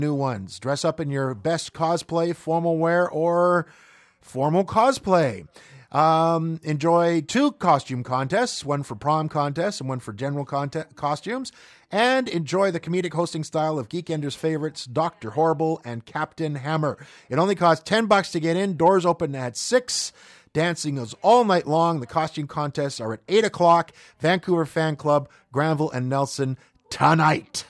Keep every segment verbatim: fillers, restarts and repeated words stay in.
new ones. Dress up in your best cosplay, formal wear, or formal cosplay. Um, enjoy two costume contests, one for prom contests and one for general conte- costumes. And enjoy the comedic hosting style of Geekender's favorites, Doctor Horrible and Captain Hammer. It only costs ten bucks to get in. Doors open at six. Dancing is all night long. The costume contests are at eight o'clock. Vancouver Fan Club, Granville and Nelson tonight.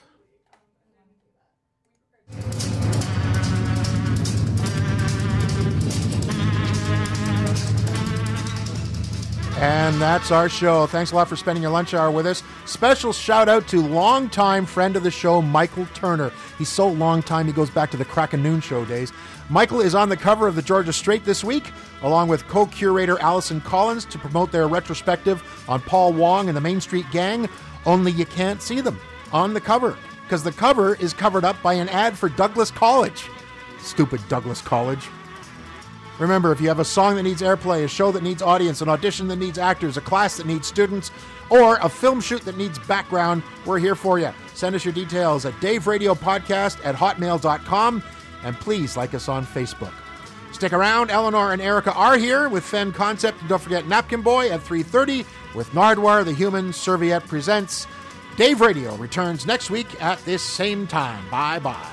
And that's our show. Thanks a lot for spending your lunch hour with us. Special shout out to longtime friend of the show, Michael Turner. He's so long time he goes back to the Crack and Noon show days. Michael is on the cover of the Georgia Straight this week, along with co-curator Allison Collins, to promote their retrospective on Paul Wong and the Main Street Gang, only you can't see them on the cover, because the cover is covered up by an ad for Douglas College. Stupid Douglas College. Remember, if you have a song that needs airplay, a show that needs audience, an audition that needs actors, a class that needs students, or a film shoot that needs background, we're here for you. Send us your details at Dave Radio Podcast at hotmail dot com, and please like us on Facebook. Stick around. Eleanor and Erica are here with Fen Concept, and don't forget Napkin Boy at three thirty with Nardwar, the Human Serviette Presents. Dave Radio returns next week at this same time. Bye-bye.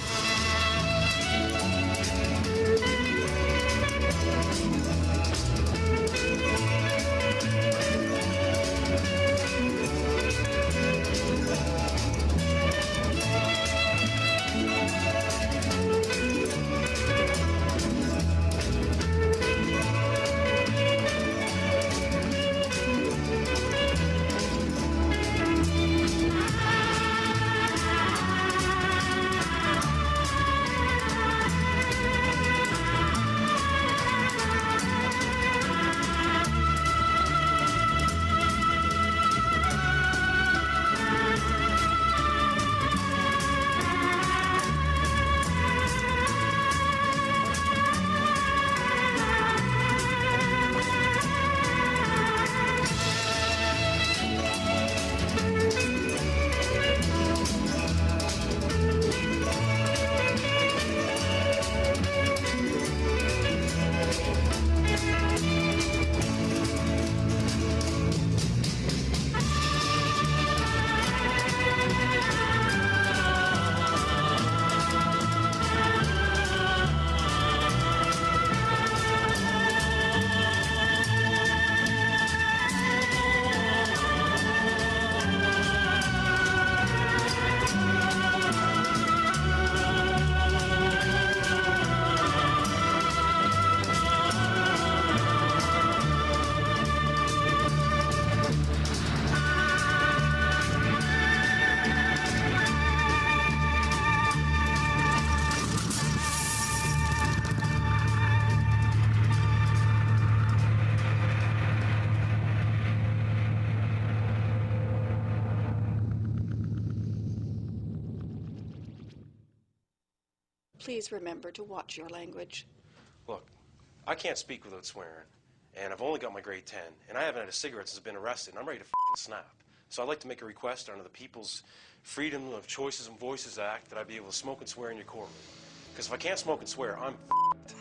Please remember to watch your language. Look, I can't speak without swearing, and I've only got my grade ten, and I haven't had a cigarette since I've been arrested, and I'm ready to f***ing snap. So I'd like to make a request under the People's Freedom of Choices and Voices Act that I be able to smoke and swear in your courtroom. Because if I can't smoke and swear, I'm f***ed.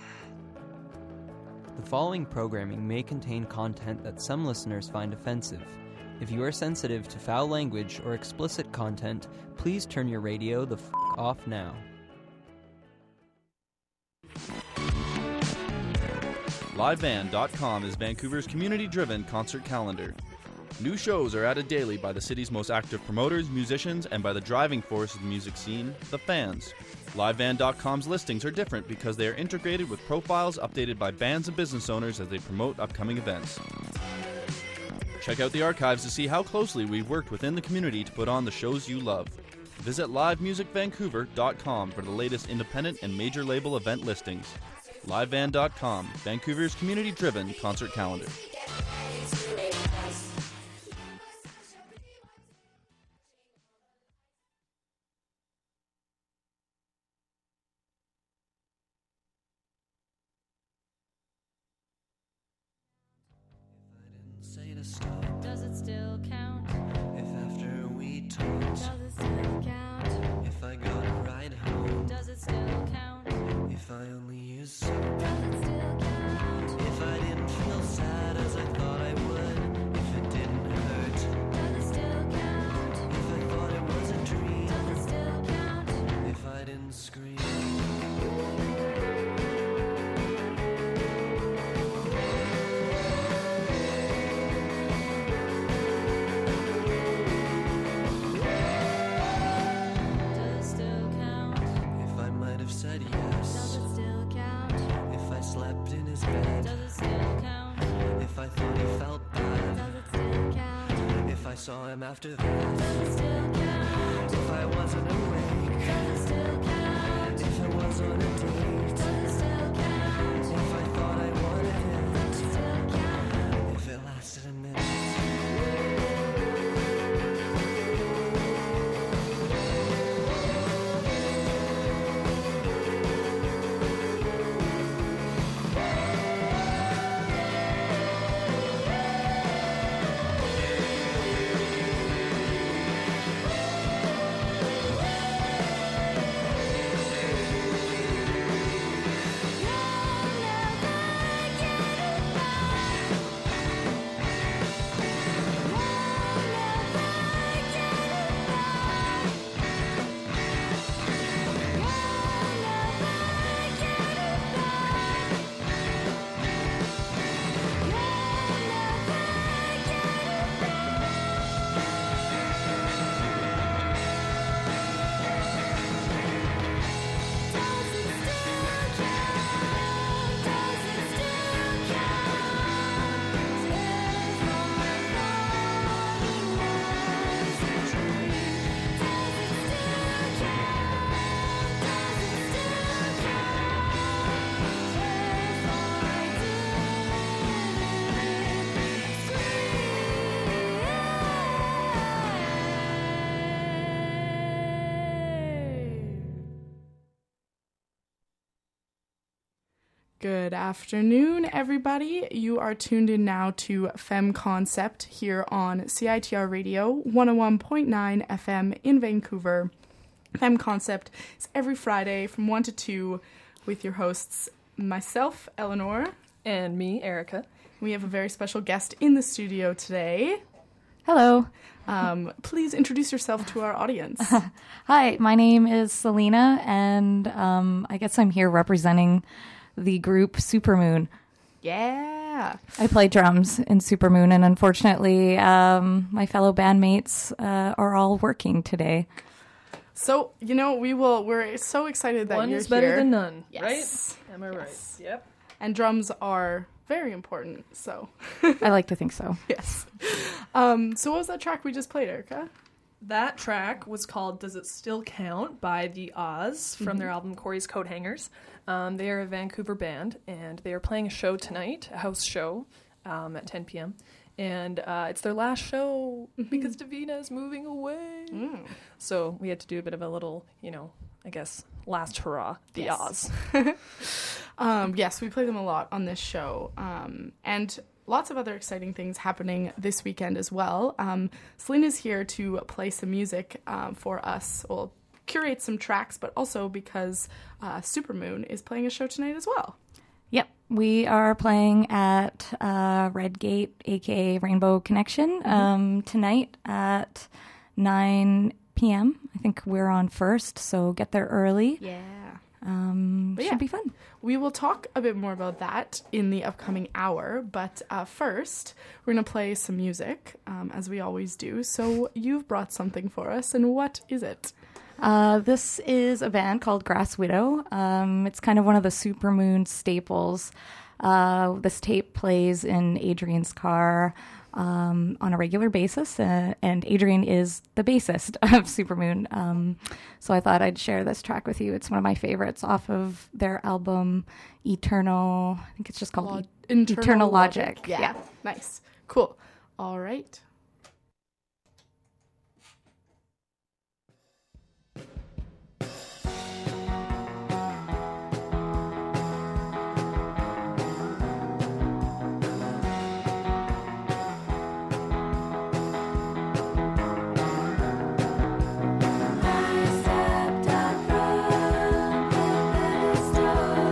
The following programming may contain content that some listeners find offensive. If you are sensitive to foul language or explicit content, please turn your radio the f*** off now. live band dot com is Vancouver's community-driven concert calendar. New shows are added daily by the city's most active promoters, musicians, and by the driving force of the music scene, the fans. live band dot com's listings are different because they are integrated with profiles updated by bands and business owners as they promote upcoming events. Check out the archives to see how closely we've worked within the community to put on the shows you love. Visit live music vancouver dot com for the latest independent and major label event listings. live band dot com, Vancouver's community-driven concert calendar. Does it still count? If after we talked, does it still count? If I got a ride home, does I only used soap? If I didn't feel sad as I thought I would, if it didn't hurt, if I thought it was a dream, if I didn't scream. Said yes. Does it still count? If I slept in his bed. Does it still count? If I thought he felt bad. Does it still count? If I saw him after that. Does it still count? If I wasn't awake. Does it still count? If it was on a date. Does it still count? If I thought I wanted it. Does it still count? If it lasted a minute. Good afternoon, everybody. You are tuned in now to Femme Concept here on C I T R Radio, one oh one point nine F M in Vancouver. Femme Concept is every Friday from one to two with your hosts, myself, Eleanor. And me, Erica. We have a very special guest in the studio today. Hello. Um, please introduce yourself to our audience. Hi, my name is Selena, and um, I guess I'm here representing the group Supermoon. Yeah. I play drums in Supermoon, and unfortunately, um, my fellow bandmates uh, are all working today. So, you know, we will, we're so excited that One you're is better here. than none, Yes. right? Am I right? Yes. Yep. And drums are very important, so. I like to think so. Yes. Um, so what was that track we just played, Erica? That track was called Does It Still Count by the Oz from mm-hmm. their album Corey's Coat Hangers. Um, they are a Vancouver band, and they are playing a show tonight, a house show, um, at ten p.m. And uh, it's their last show mm-hmm. because Davina is moving away. Mm. So we had to do a bit of a little, you know, I guess, last hurrah, the yes. Oz. um, yes, we play them a lot on this show. Um, and lots of other exciting things happening this weekend as well. Um, Selena's here to play some music um, for us. Well, curate some tracks, but also because uh, Supermoon is playing a show tonight as well. Yep, we are playing at uh, Redgate, aka Rainbow Connection, mm-hmm. um, tonight at nine p.m. I think we're on first, so get there early. Yeah. Um, but should yeah, be fun. We will talk a bit more about that in the upcoming hour, but uh, first, we're going to play some music, um, as we always do. So you've brought something for us, and what is it? Uh, this is a band called Grass Widow. Um, it's kind of one of the Supermoon staples. Uh, this tape plays in Adrian's car um, on a regular basis, uh, and Adrian is the bassist of Supermoon. Um, so I thought I'd share this track with you. It's one of my favorites off of their album Eternal, I think it's just called Log- e- Internal, Eternal Logic. Logic. Yeah. yeah. Nice. Cool. All right. I stepped up from the pedestal.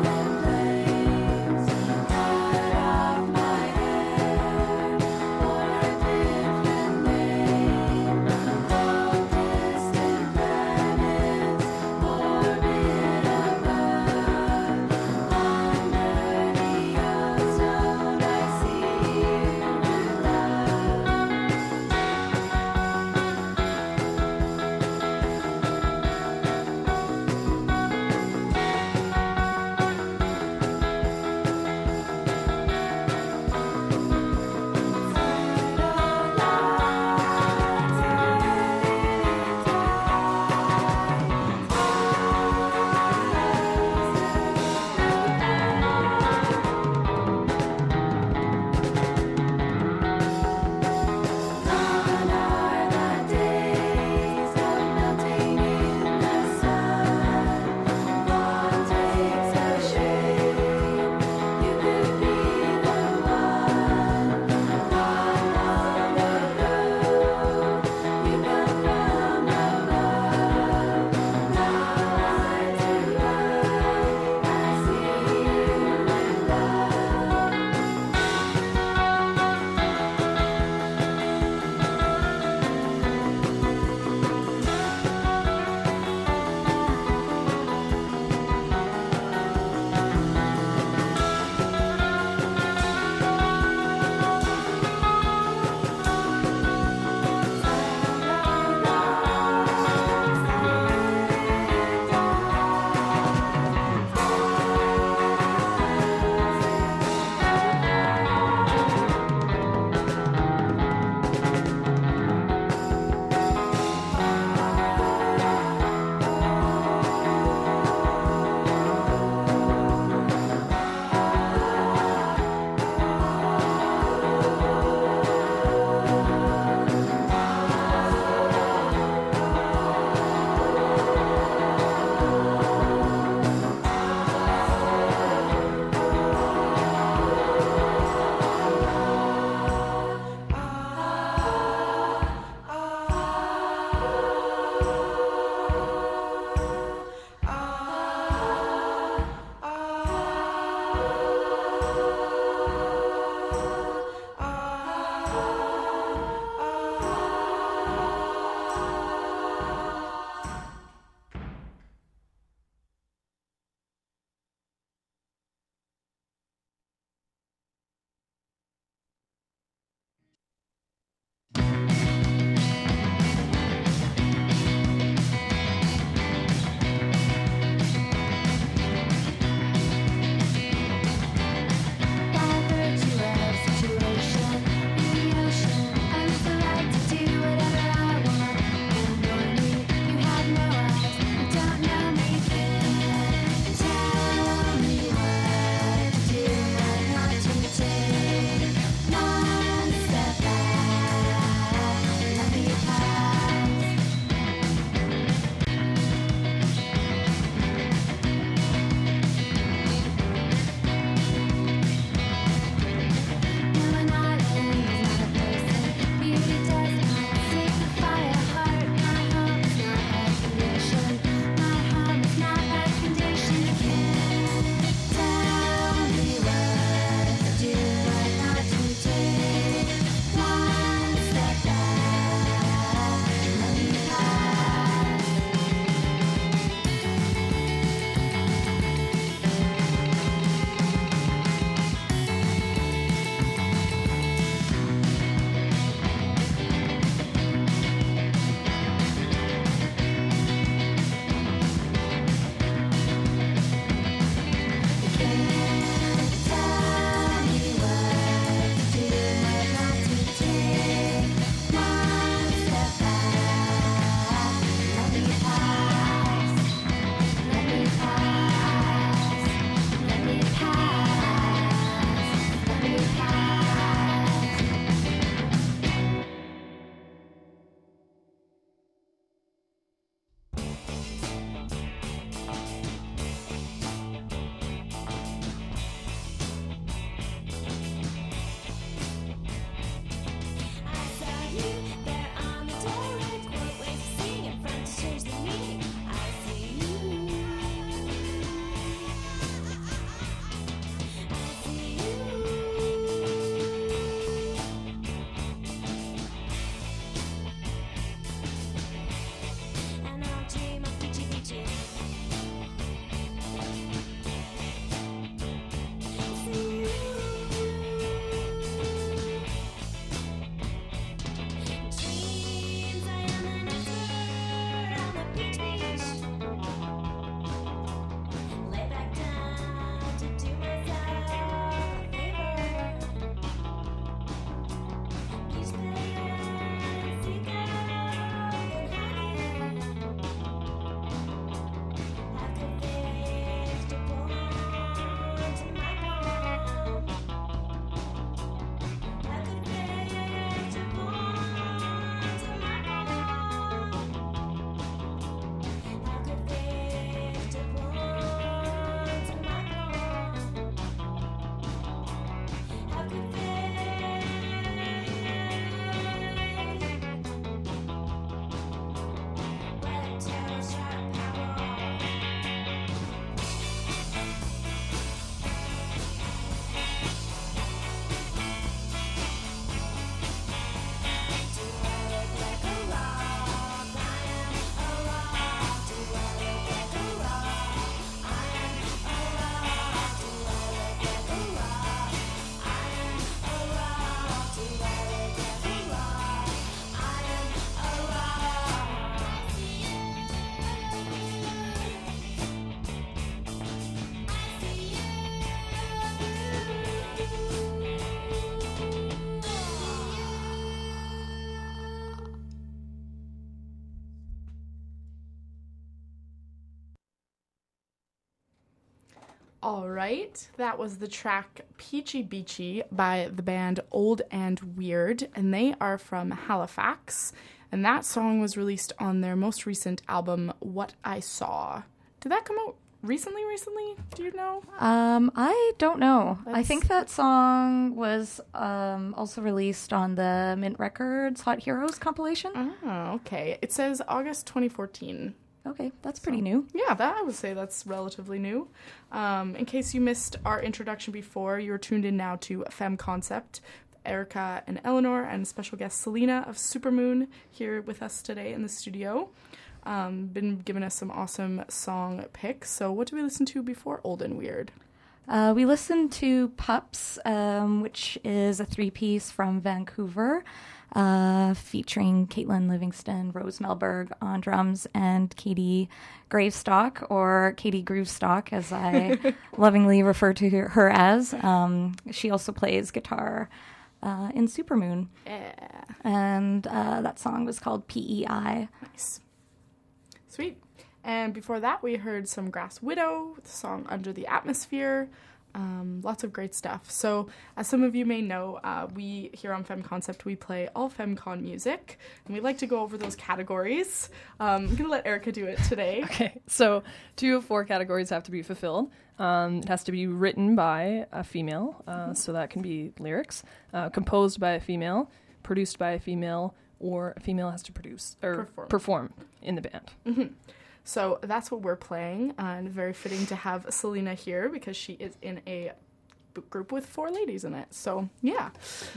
All right, that was the track Peachy Beachy by the band Old and Weird, and they are from Halifax, and that song was released on their most recent album, What I Saw. Did that come out recently, recently? Do you know? Um, I don't know. That's... I think that song was um, also released on the Mint Records Hot Heroes compilation. Oh, okay. It says August twenty fourteen. Okay, that's pretty so, new. Yeah, that I would say that's relatively new. Um, in case you missed our introduction before, you're tuned in now to Femme Concept. Erica and Eleanor and special guest Selena of Supermoon here with us today in the studio. Um, been giving us some awesome song picks. So what did we listen to before Old and Weird? Uh, we listened to Pups, um, which is a three-piece from Vancouver, uh, featuring Caitlin Livingston, Rose Melberg on drums, and Katie Gravestock, or Katie Groovestock, as I lovingly refer to her as. Um, she also plays guitar uh, in Supermoon. Yeah. And uh, that song was called P E I. Nice. Sweet. And before that, we heard some Grass Widow, the song Under the Atmosphere. Um, lots of great stuff. So, as some of you may know, uh, we here on Femme Concept, we play all FemCon music, and we like to go over those categories. Um, I'm going to let Erica do it today. Okay, so two of four categories have to be fulfilled. Um, it has to be written by a female, uh, mm-hmm. so that can be lyrics, uh, composed by a female, produced by a female, or a female has to produce or perform, perform in the band. Mm-hmm. So that's what we're playing, uh, and very fitting to have Selena here because she is in a b- group with four ladies in it. So, yeah.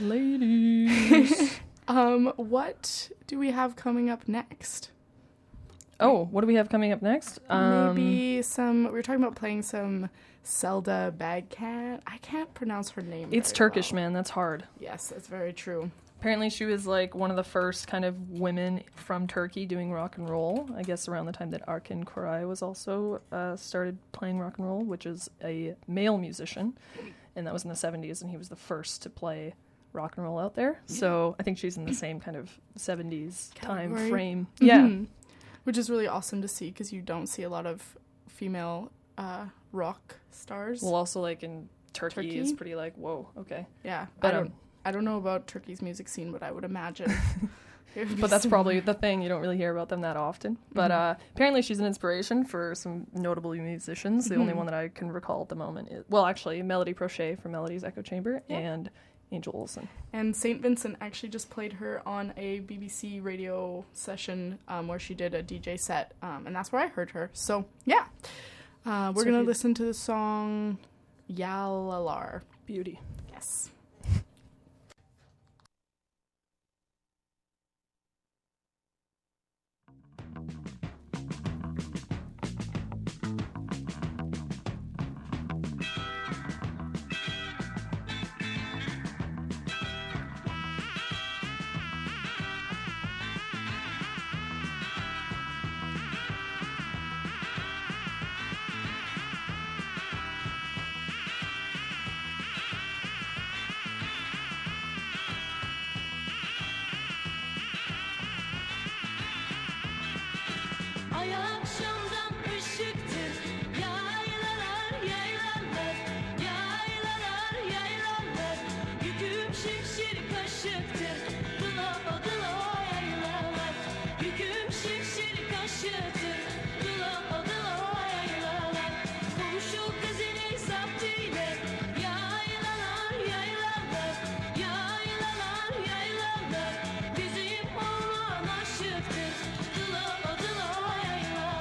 Ladies. um, what do we have coming up next? Oh, what do we have coming up next? Um, Maybe some, we were talking about playing some Zelda Bagcat. I can't pronounce her name. It's very Turkish, well. man. That's hard. Yes, that's very true. Apparently she was like one of the first kind of women from Turkey doing rock and roll. I guess around the time that Arkin Koray was also uh, started playing rock and roll, which is a male musician. And that was in the seventies, and he was the first to play rock and roll out there. So I think she's in the same kind of seventies time frame. Mm-hmm. Yeah. Which is really awesome to see because you don't see a lot of female uh, rock stars. Well, also like in Turkey, Turkey? is pretty like, whoa, okay. Yeah. But, I don't um, I don't know about Turkey's music scene, but I would imagine. But that's probably the thing. You don't really hear about them that often. But Mm-hmm. uh, apparently she's an inspiration for some notable musicians. The Mm-hmm. only one that I can recall at the moment is, well, actually, Melody Prochet from Melody's Echo Chamber Yeah. and Angel Olsen. And Saint Vincent actually just played her on a B B C radio session um, where she did a D J set, um, and that's where I heard her. So, yeah. Uh, we're So going to you- listen to the song Yalalar. Beauty. Yes. Ay akşamdan ışıktır. Yaylalar, yaylalar, yaylalar, yaylalar. Yüküm şimşir kaşıktır. Dıla dıla yaylalar. Yüküm şimşir kaşıktır. Dıla dıla yaylalar. Kuşu kızını saptıyla. Yaylalar, yaylalar, yaylalar, yaylalar. Bizim oğlan aşıktır. Dıla dıla yaylalar.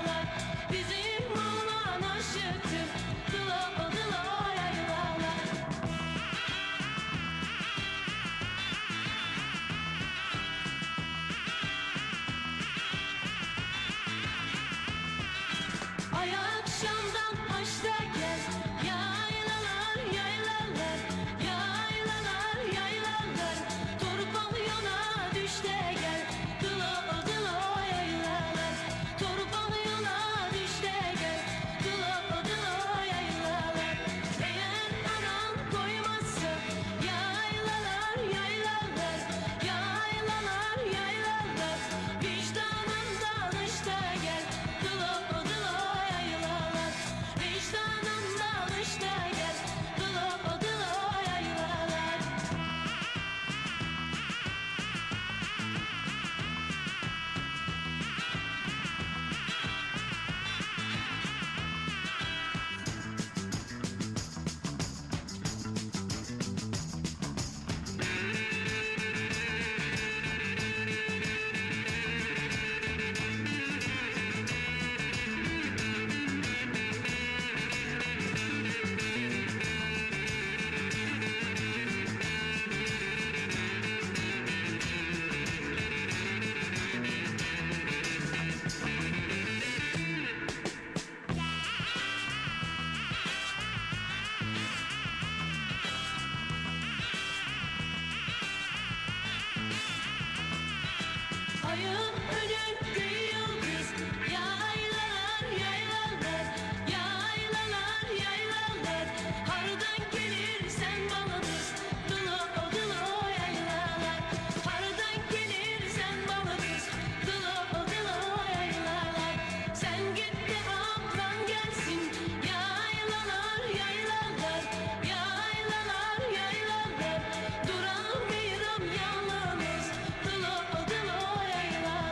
Ayın önünde yıldız Yaylalar yaylalar Yaylalar yaylalar Hardan gelirsen bana düz Dılo dılo yaylalar Hardan gelirsen bana düz Dılo dılo yaylalar Sen git de ablan gelsin Yaylalar yaylalar Yaylalar yaylalar Duramıyorum yalnız Dılo dılo yaylalar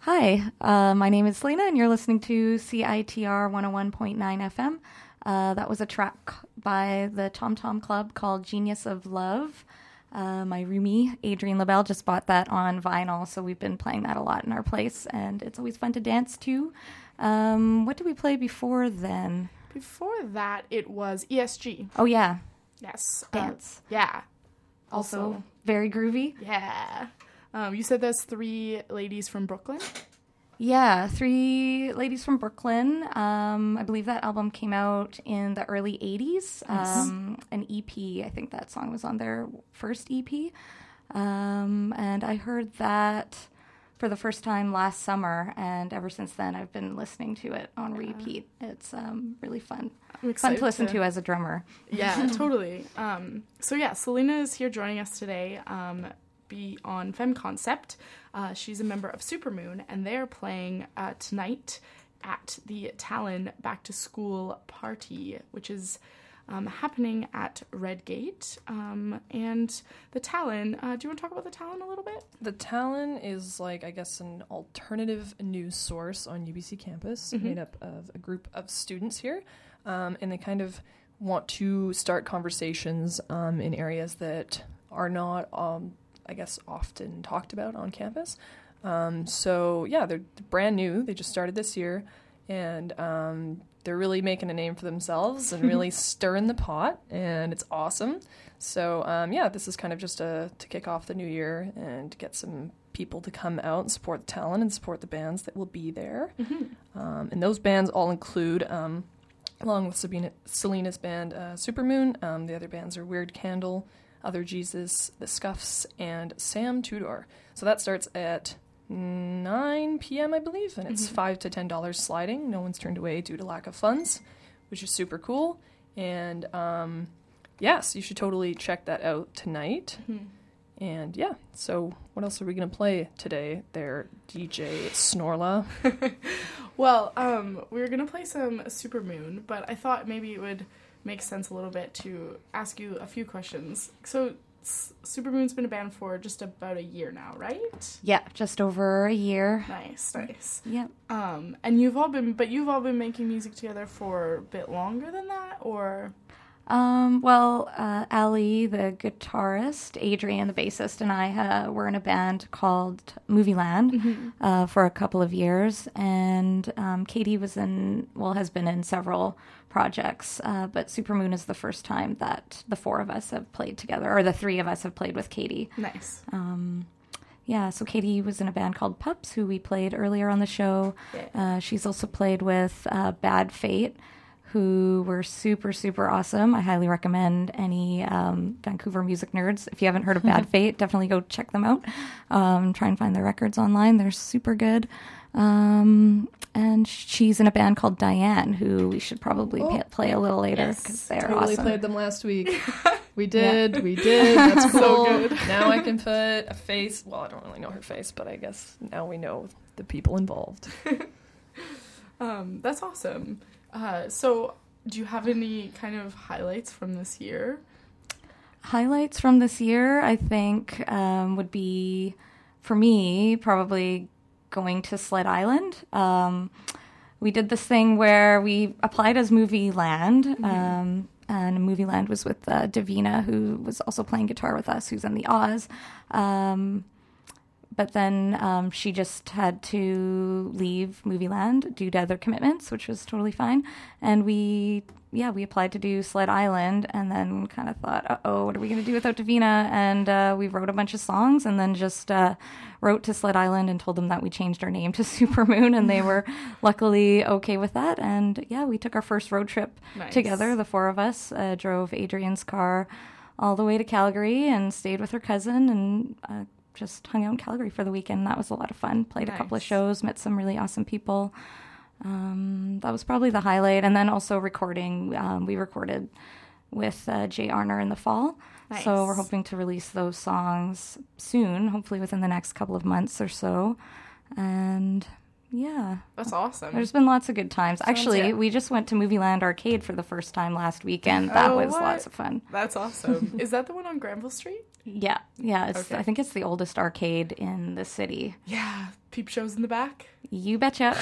Hi, uh, my name is Selena, and you're listening to C I T R one oh one point nine F M. Uh, that was a track by the Tom Tom Club called Genius of Love. Uh, my roomie, Adrienne LaBelle, just bought that on vinyl, so we've been playing that a lot in our place, and it's always fun to dance to. Um, what did we play before then? Before that, it was E S G. Oh, yeah. Yes. Dance. Uh, yeah. Also, Also, very groovy. yeah. Um, you said there's three ladies from Brooklyn? Yeah, three ladies from Brooklyn. Um, I believe that album came out in the early eighties. Nice. Um, an E P, I think that song was on their first E P. Um, and I heard that for the first time last summer, and ever since then I've been listening to it on repeat. It's um, really fun. I'm Fun excited to listen to- to as a drummer. Yeah, totally. Um, so yeah, Selena is here joining us today. Um, be on Femme Concept. Uh, she's a member of Supermoon, and they're playing uh, tonight at the Talon Back to School Party, which is um, happening at Redgate. Um, and the Talon, uh, do you want to talk about the Talon a little bit? The Talon is like, I guess, an alternative news source on U B C campus, Mhm. made up of a group of students here, um, and they kind of want to start conversations um, in areas that are not, um, I guess, often talked about on campus. Um, so yeah, they're brand new. They just started this year, and um, they're really making a name for themselves and really stirring the pot, and it's awesome. So um, yeah, this is kind of just a, to kick off the new year and get some people to come out and support the talent and support the bands that will be there. Mm-hmm. Um, and those bands all include, um, along with Sabina, Selena's band, uh, Supermoon, um, the other bands are Weird Candle, Other Jesus, The Scuffs, and Sam Tudor. So that starts at nine p.m., I believe, and it's Mhm. five to ten dollars sliding. No one's turned away due to lack of funds, which is super cool. And um, yes, you should totally check that out tonight. Mhm. And yeah, so what else are we going to play today there, D J Snorla? Well, um, we were going to play some Supermoon, but I thought maybe it would make sense a little bit to ask you a few questions. So, S- Supermoon's been a band for just about a year now, right? Yeah, just over a year. Nice, nice. Yep. Um, and you've all been, but you've all been making music together for a bit longer than that, or? Um, well, uh, Ali, the guitarist, Adrian, the bassist, and I uh, were in a band called Movie Land Mhm. uh, for a couple of years, and um, Katie was in, well, has been in several projects, uh, but Supermoon is the first time that the four of us have played together, or the three of us have played with Katie. Nice. Um, yeah, so Katie was in a band called Pups, who we played earlier on the show. Yeah. Uh, she's also played with uh, Bad Fate, who were super, super awesome. I highly recommend any um, Vancouver music nerds. If you haven't heard of Bad Fate, definitely go check them out. Um, try and find their records online. They're super good. Um, and she's in a band called Diane, who we should probably Oh, pa- play a little later yes. because they're Totally awesome. played them last week. We did, we did. That's So cool. good. Now I can put a face. Well, I don't really know her face, but I guess now we know the people involved. Um, that's awesome. Uh, so, do you have any kind of highlights from this year? Highlights from this year, I think, um, would be, for me, probably going to Sled Island. Um, we did this thing where we applied as Movie Land, um, and Movie Land was with uh, Davina, who was also playing guitar with us, who's in the Oz. Um, but then um, she just had to leave Movie Land due to other commitments, which was totally fine. And we, yeah, we applied to do Sled Island, and then kind of thought, uh-oh, what are we going to do without Davina? And uh, we wrote a bunch of songs, and then just uh, wrote to Sled Island and told them that we changed our name to Supermoon, and they were luckily okay with that. And yeah, we took our first road trip Nice. together, the four of us, uh, drove Adrian's car all the way to Calgary and stayed with her cousin, and uh, just hung out in Calgary for the weekend. That was a lot of fun. Played a couple of Nice. shows, met some really awesome people. Um, that was probably the highlight. And then also recording. Um, we recorded with uh, Jay Arner in the fall. Nice. So we're hoping to release those songs soon, hopefully within the next couple of months or so. And yeah. That's awesome. There's been lots of good times. Sounds Actually, it. we just went to Movie Land Arcade for the first time last weekend. That Oh, was what? lots of fun. That's awesome. Is that the one on Granville Street? Yeah, yeah. It's, Okay. I think it's the oldest arcade in the city. Yeah, peep shows in the back? You betcha.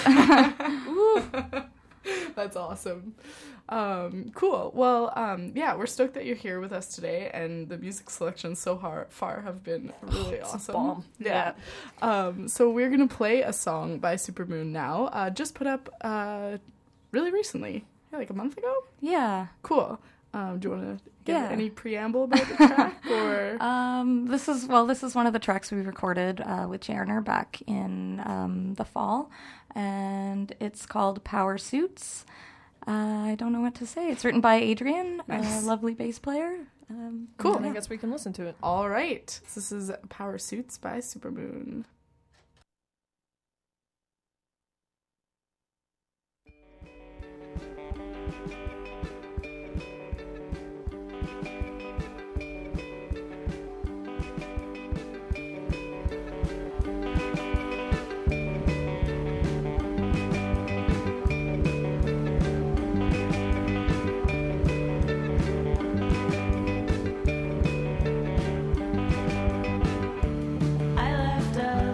That's awesome. Um, cool. Well, um, yeah, we're stoked that you're here with us today, and the music selections so far, far have been really It's a awesome. bomb. Yeah. Um, so we're gonna play a song by Supermoon now. Uh, just put up uh, really recently, yeah, like a month ago. Yeah. Cool. Um, do you want to give Yeah. any preamble about the track, or? Um, this is well, this is one of the tracks we recorded uh, with Jarner back in um, the fall, and it's called Power Suits. Uh, I don't know what to say. It's written by Adrian, Nice. a lovely bass player. Um, Cool. I guess we can listen to it. All right. This is Power Suits by Supermoon. I left a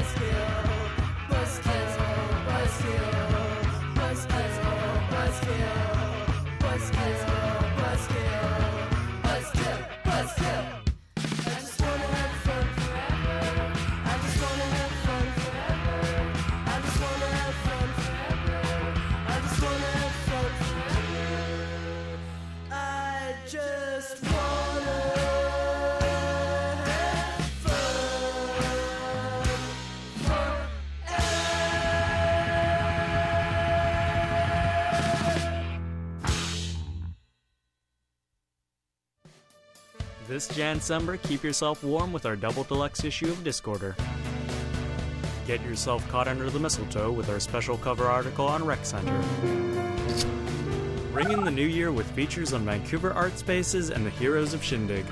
This Jan-Sember, keep yourself warm with our double deluxe issue of Discorder. Get yourself caught under the mistletoe with our special cover article on Rec Center. Ring in the new year with features on Vancouver art spaces and the heroes of Shindig.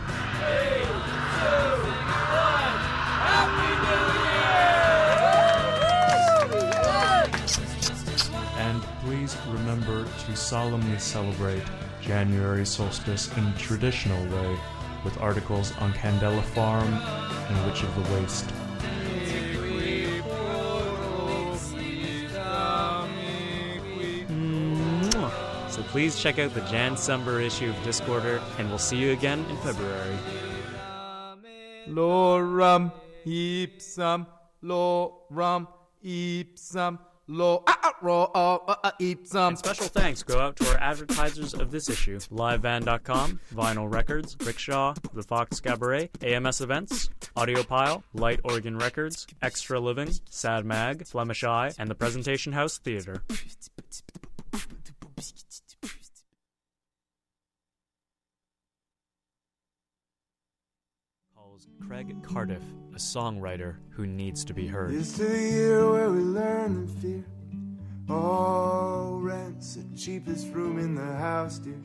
And please remember to solemnly celebrate January solstice in a traditional way with articles on Candela Farm and Witch of the Waste. Mwah. So please check out the Jan-Sember issue of Discorder, and we'll see you again in February. Loram ipsam, loram ipsam, lo ah ro ah ipsam. And special thanks go out to our advertisers of this issue: live band dot com, Vinyl Records, Rickshaw, The Fox Cabaret, A M S Events, Audiopile, Light Organ Records, Extra Living, Sad Mag, Flemish Eye, and the Presentation House Theatre. Calls Craig Cardiff, a songwriter who needs to be heard. It's the year where we learn to fear. All rent's the cheapest room in the house, dear.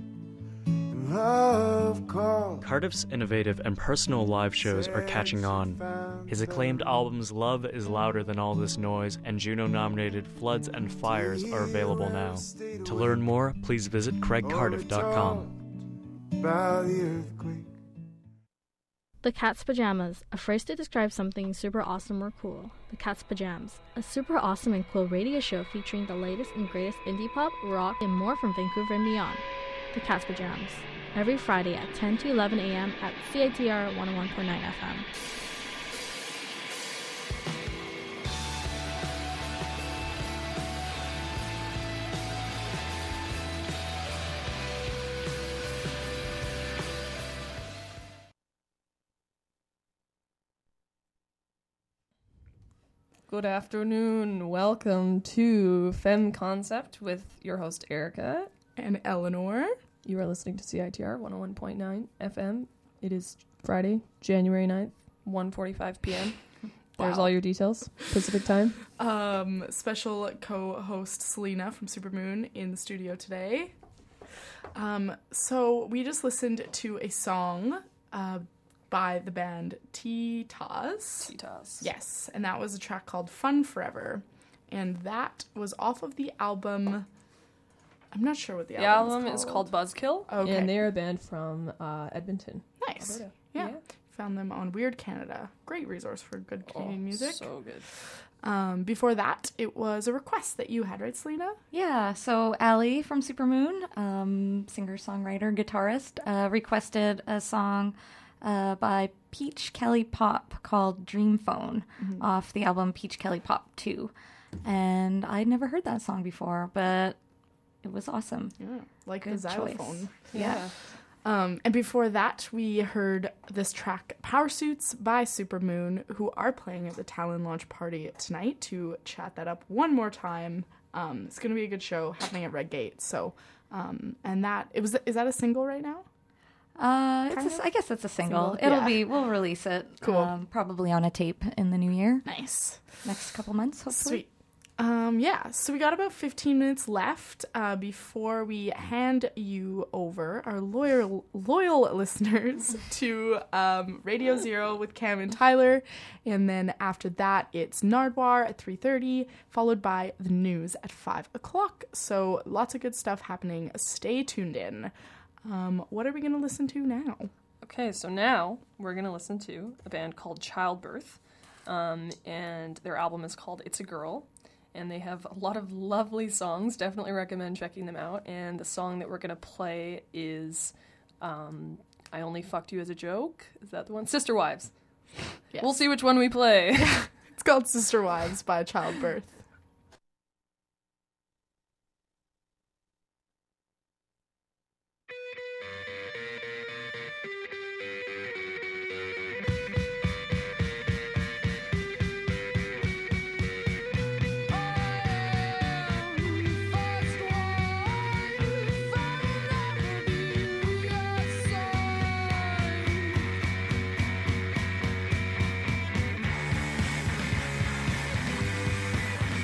Love calls. Cardiff's innovative and personal live shows are catching on. His acclaimed albums Love is Louder Than All This Noise and Juno-nominated Floods and Fires are available now. To learn more, please visit craig cardiff dot com. By the earthquake. The Cat's Pajamas, a phrase to describe something super awesome or cool. The Cat's Pajamas, a super awesome and cool radio show featuring the latest and greatest indie pop, rock, and more from Vancouver and beyond. The Cat's Pajamas, every Friday at ten to eleven a.m. at C I T R one oh one point nine F M. Good afternoon. Welcome to Femme Concept with your host Erica and Eleanor. You are listening to C I T R one oh one point nine F M. It is Friday, January ninth, one forty-five p.m. There's Wow. all your details. Pacific time. Um, special co-host Selena from Supermoon in the studio today. Um, so we just listened to a song uh, by the band T-Taz. T-Taz. Yes, and that was a track called Fun Forever. And that was off of the album... I'm not sure what the, The album, album is is called. called Buzzkill, Okay. and they're a band from uh, Edmonton. Nice. Alberta. Yeah. Yeah. Found them on Weird Canada. Great resource for good Canadian Oh, music. so good. Um, before that, it was a request that you had, right, Selena? Yeah, so Allie from Supermoon, um, singer-songwriter, guitarist, uh, requested a song uh, by Peach Kelly Pop called Dream Phone Mhm. off the album Peach Kelly Pop two. And I'd never heard that song before, but it was awesome. Yeah, like Good the choice. xylophone. Yeah. Um, and before that, we heard this track, Power Suits by Supermoon, who are playing at the Talon launch party tonight. To chat that up one more time, um, it's going to be a good show happening at Red Gate. So, um, and that, it was, is that a single right now? Uh, it's Kind a, of? I guess it's a single. Single, It'll yeah. be, we'll release it Cool. um, probably on a tape in the new year. Nice. Next couple months, hopefully. Sweet. Um, yeah, so we got about fifteen minutes left uh, before we hand you over, our loyal loyal listeners, to um, Radio Zero with Cam and Tyler. And then after that, it's Nardwar at three thirty, followed by the news at five o'clock. So lots of good stuff happening. Stay tuned in. Um, what are we going to listen to now? Okay, so now we're going to listen to a band called Childbirth. Um, and their album is called It's a Girl. And they have a lot of lovely songs. Definitely recommend checking them out. And the song that we're going to play is um, I Only Fucked You as a Joke. Is that the one? Sister Wives. Yes. We'll see which one we play. It's called Sister Wives by Childbirth. Yes.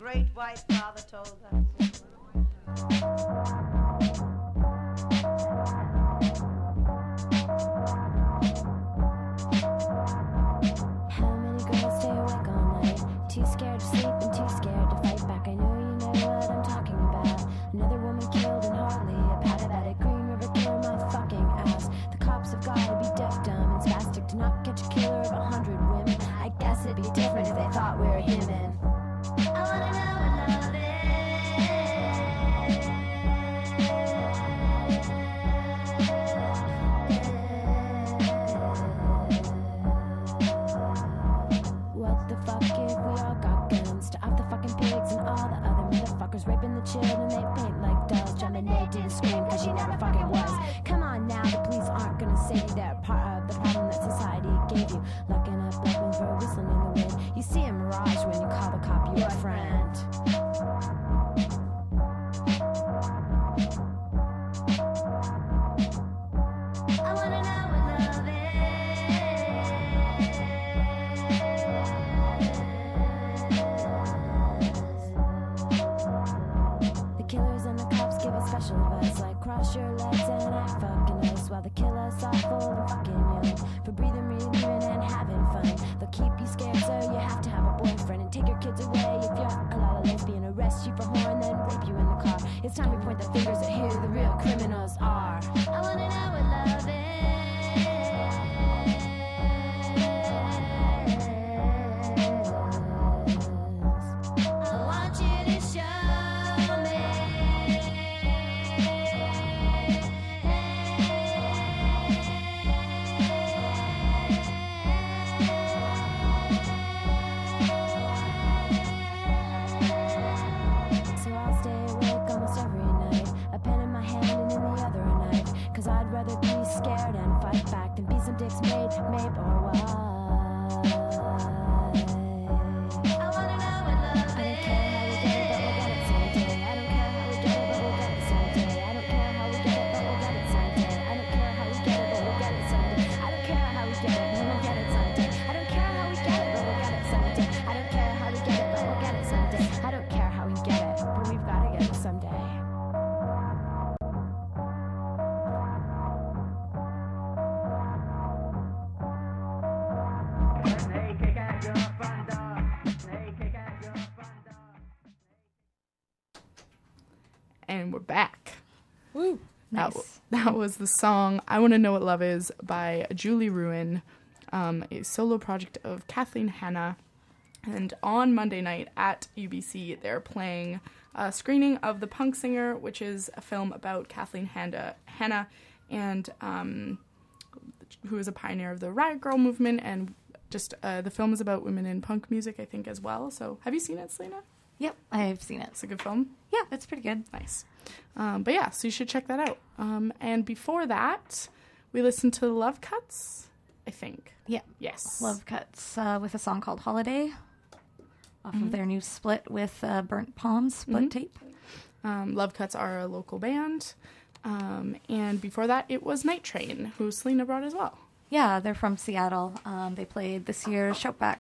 great white father told us. How many girls stay awake all night? Too scared to sleep and too scared to fight back. I know you know what I'm talking about. Another woman killed and hardly a pat about it. Green River killer my fucking ass. The cops have gotta be deaf, dumb, and spastic to not catch a killer of a hundred women. I guess it'd be different if they thought we were human. I wanna know what love What the fuck if we all got guns? To off the fucking pigs and all the other motherfuckers raping the children, they paint like dolls. Jumping they didn't scream cause she never fucking was. Come on now, the police aren't gonna save you. They're part of the problem that society gave you. Locking up black men for whistling in the wind. You see a mirage when you call the cop your friend. I wanna know what love The killers and the cops give us special advice, like cross your legs and act fucking nice, while the killers are full and fucking young, for breathing, breathing, and having fun. They'll keep you scared, so you have to have a boyfriend and take your kids away if you're a lot of lesbian. Arrest you for whore and then rape you in the car. It's time we point the fingers at who the real criminals are. I wanna know what love is. I want you to show me. So I'll stay awake almost every night, a pen in my hand and in the other a knife, cause I'd rather be scared and fight back than be some dick's maid, maybe or wife. I wanna know what love is. I don't care how we get it, but we'll get it someday. I don't care how we get it, but we'll get it someday. I don't care how we get it, but we'll get it someday. I don't care how we get it, but we'll get it someday. I don't care how we get it, but we'll get it someday. I don't care how we get it, but we'll get it someday. I don't care how we get it, but we've gotta get it someday. And we're back. Woo. That, Nice. w- that was the song I Want to Know What Love Is by Julie Ruin, um, a solo project of Kathleen Hanna. And on Monday night at U B C, they're playing a screening of The Punk Singer, which is a film about Kathleen Hanna, Hanna and um, who is a pioneer of the Riot Girl movement. And just uh, the film is about women in punk music, I think, as well. So have you seen it, Selena? Yep, I've seen it. It's a good film? Yeah, it's pretty good. Nice. Um, but yeah, so you should check that out. Um, and before that, we listened to Love Cuts, I think. Yeah. Yes. Love Cuts uh, with a song called Holiday off Mhm. of their new split with uh, Burnt Palms split Mhm. tape. Um, Love Cuts are a local band. Um, and before that, it was Night Train, who Selena brought as well. Yeah, they're from Seattle. Um, they played this year's Shoutback